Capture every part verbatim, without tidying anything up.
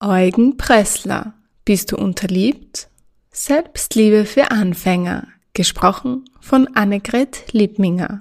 Eugen Pressler. Bist du unterliebt? Selbstliebe für Anfänger. Gesprochen von Annegret Liebminger.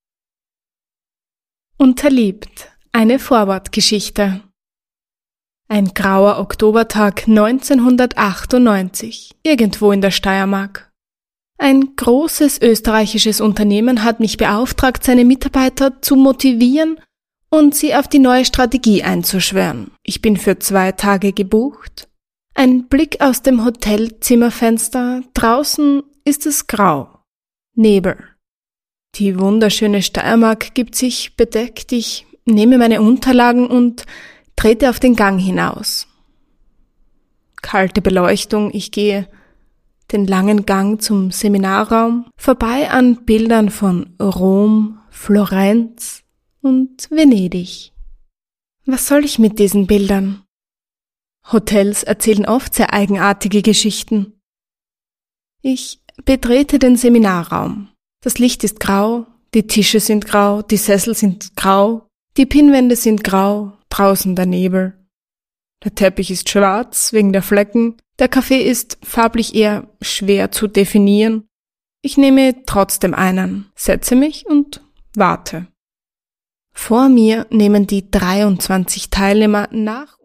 Unterliebt. Eine Vorwortgeschichte. Ein grauer Oktobertag neunzehnhundertachtundneunzig, irgendwo in der Steiermark. Ein großes österreichisches Unternehmen hat mich beauftragt, seine Mitarbeiter zu motivieren und sie auf die neue Strategie einzuschwören. Ich bin für zwei Tage gebucht. Ein Blick aus dem Hotelzimmerfenster. Draußen ist es grau. Nebel. Die wunderschöne Steiermark gibt sich bedeckt. Ich nehme meine Unterlagen und trete auf den Gang hinaus. Kalte Beleuchtung. Ich gehe den langen Gang zum Seminarraum, vorbei an Bildern von Rom, Florenz und Venedig. Was soll ich mit diesen Bildern? Hotels erzählen oft sehr eigenartige Geschichten. Ich betrete den Seminarraum. Das Licht ist grau, die Tische sind grau, die Sessel sind grau, die Pinnwände sind grau, draußen der Nebel. Der Teppich ist schwarz wegen der Flecken, der Kaffee ist farblich eher schwer zu definieren. Ich nehme trotzdem einen, setze mich und warte. Vor mir nehmen die dreiundzwanzig Teilnehmer nach